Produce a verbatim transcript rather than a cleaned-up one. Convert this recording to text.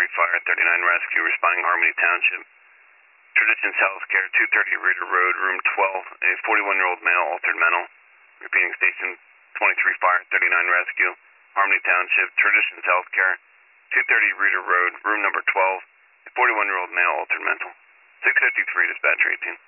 three Fire, thirty-nine Rescue, responding Harmony Township. Traditions Healthcare, two thirty Reeder Road, room twelve, a forty-one-year-old male altered mental. Repeating station twenty-three Fire, thirty-nine Rescue, Harmony Township. Traditions Healthcare, two thirty Reeder Road, room number twelve, a forty-one-year-old male altered mental. six fifty-three, dispatcher eighteen.